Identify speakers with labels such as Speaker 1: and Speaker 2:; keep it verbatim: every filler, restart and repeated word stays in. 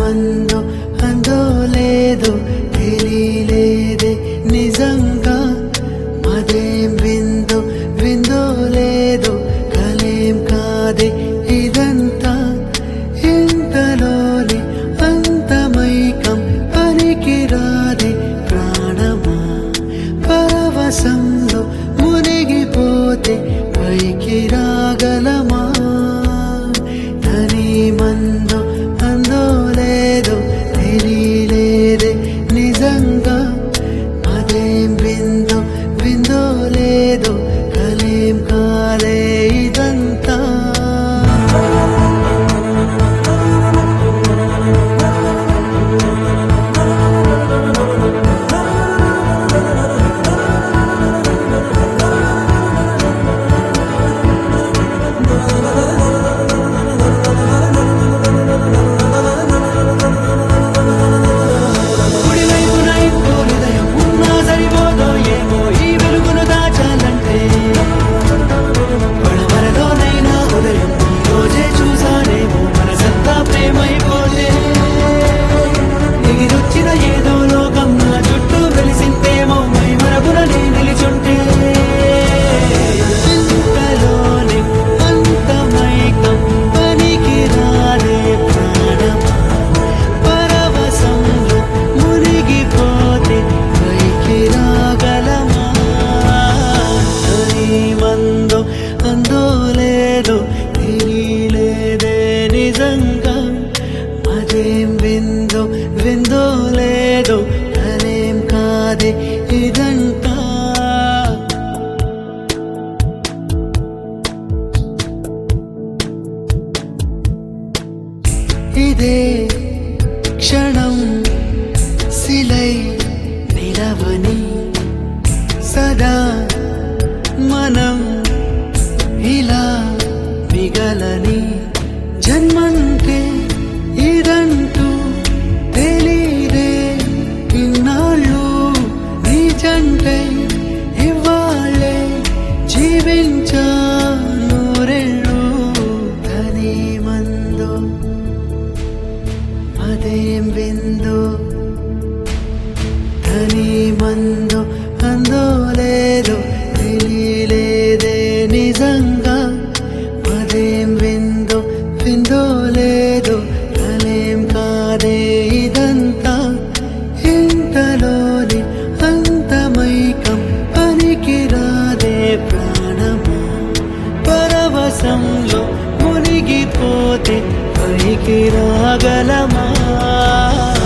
Speaker 1: మందో అందో లేదో తెలియలేదే నిజంగా మదేం విందో విందో లేదో కలేం కాదే ఇదంతా ఇంతలోనే అంతమైకం పనికిరాదే ప్రాణమా పరవశంలో మునిగిపోతే పైకి రాగలమా తని మందో అందో లేదో తెలియలేదే నిజంగా అదేం విందో విందో లేదో కలేం కాలే ఇదంతా అందో లేదో తెలియలేదే నిజంగా అదేం విందో విందో లేదో కలేం కాదే ఇదంతా ఇదే క్షణం శిలై నిలవని సదా మనం ఇలా మిగలని జన్మంటే ఇదంటూ తెలీదే ఇన్నాళ్ళు నిజంటై ఇవ్వాలే జీవించా నూరెళ్ళు తని మందో అదేం విందో తని మందో అందో లేదో తెలియలేదే నిజంగా అదేం విందో విందో లేదో కలేం కాదే ఇదంతా ఇంతలోని అంతమైకం పనికిరాదే ప్రాణమా పరవశంలో మునిగిపోతే పైకి రాగలమా